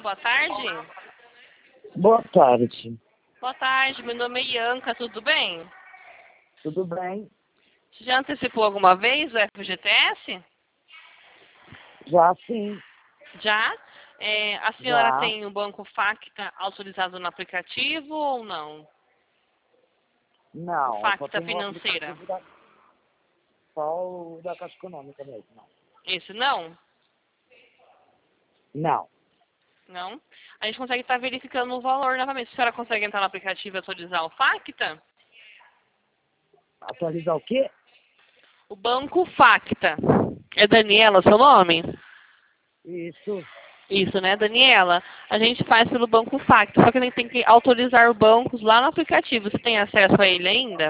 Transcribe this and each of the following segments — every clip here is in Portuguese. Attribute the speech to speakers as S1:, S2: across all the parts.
S1: boa tarde.
S2: Boa tarde.
S1: Boa tarde, meu nome é Ianca, tudo bem?
S2: Tudo bem?
S1: Você já antecipou alguma vez o FGTS?
S2: Já sim,
S1: Já? A senhora
S2: já.
S1: tem o Banco Facta autorizado no aplicativo ou não? O
S2: Não, eu só
S1: Facta
S2: tenho o
S1: Financeira.
S2: aplicativo só o da Caixa Econômica mesmo. Não.
S1: Esse não?
S2: Não.
S1: Não? A gente consegue estar verificando o valor novamente. A senhora consegue entrar no aplicativo e atualizar o Facta?
S2: Atualizar o quê?
S1: O Banco Facta. É Daniela seu nome?
S2: Isso.
S1: Isso, né, Daniela? A gente faz pelo Banco Facta, só que a gente tem que autorizar os bancos lá no aplicativo. Você tem acesso a ele ainda?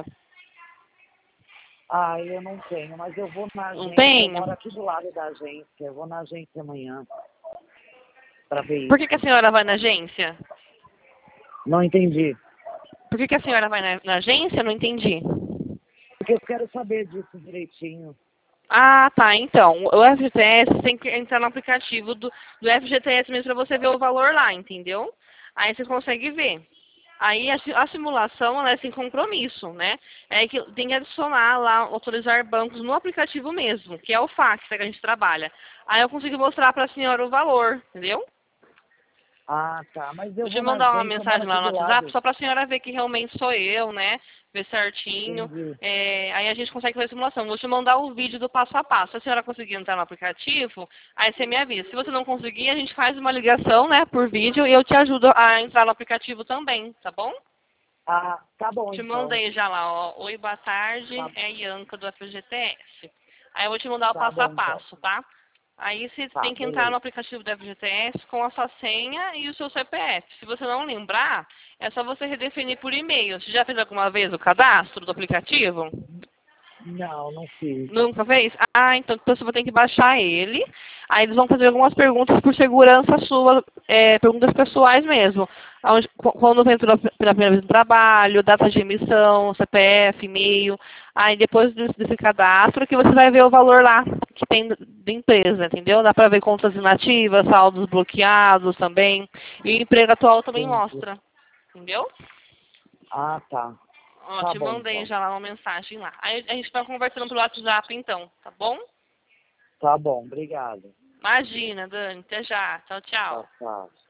S2: Ah, eu não tenho, mas eu vou na
S1: Não
S2: agência. Eu
S1: tem?
S2: moro aqui do lado da agência. Eu vou na agência amanhã para ver
S1: Por que a
S2: isso.
S1: senhora vai na agência?
S2: Não entendi.
S1: Por que a senhora vai na agência? Não entendi.
S2: Porque eu quero saber disso direitinho.
S1: Ah, tá. Então, o FGTS tem que entrar no aplicativo do FGTS mesmo para você ver o valor lá, entendeu? Aí você consegue ver. Aí a simulação ela é sem compromisso, né? É que tem que adicionar lá, autorizar bancos no aplicativo mesmo, que é o Facta que a gente trabalha. Aí eu consigo mostrar para a senhora o valor, entendeu?
S2: Ah, tá. Mas eu
S1: Vou te
S2: vou na
S1: mandar uma
S2: agência, eu moro
S1: mensagem
S2: aqui
S1: lá no
S2: do
S1: WhatsApp
S2: lado.
S1: só para a senhora ver que realmente sou eu, né? Ver certinho.
S2: Entendi.
S1: Aí a gente consegue fazer a simulação. Vou te mandar o vídeo do passo a passo. Se a senhora conseguir entrar no aplicativo, aí você me avisa. Se você não conseguir, a gente faz uma ligação, né, por vídeo e eu te ajudo a entrar no aplicativo também, tá bom?
S2: Ah, tá bom
S1: Te
S2: então.
S1: mandei já lá, ó. Oi, boa tarde,
S2: Tá,
S1: é Ianca do FGTS. Aí eu vou te mandar o
S2: tá
S1: passo a
S2: bom então.
S1: passo, tá? Aí você
S2: Tá,
S1: tem que entrar no
S2: beleza.
S1: aplicativo do FGTS com a sua senha e o seu CPF. Se você não lembrar, é só você redefinir por e-mail. Você já fez alguma vez o cadastro do aplicativo?
S2: Não, não fiz.
S1: Nunca fez? Ah, então você vai ter que baixar ele. Aí eles vão fazer algumas perguntas por segurança sua, perguntas pessoais mesmo. Quando entrou pela primeira vez no trabalho, data de emissão, CPF, e-mail. Aí depois desse cadastro que você vai ver o valor lá que tem da empresa, entendeu? Dá para ver contas inativas, saldos bloqueados também. E o emprego atual também
S2: Entendi.
S1: mostra, entendeu?
S2: Ah, tá.
S1: Ó,
S2: Tá
S1: te
S2: bom,
S1: mandei
S2: então.
S1: já lá uma mensagem lá. Aí a gente vai conversando pelo WhatsApp então, tá bom?
S2: Tá bom, obrigado.
S1: Imagina, Dani. Até já. Tchau, tchau.
S2: Tchau, tchau.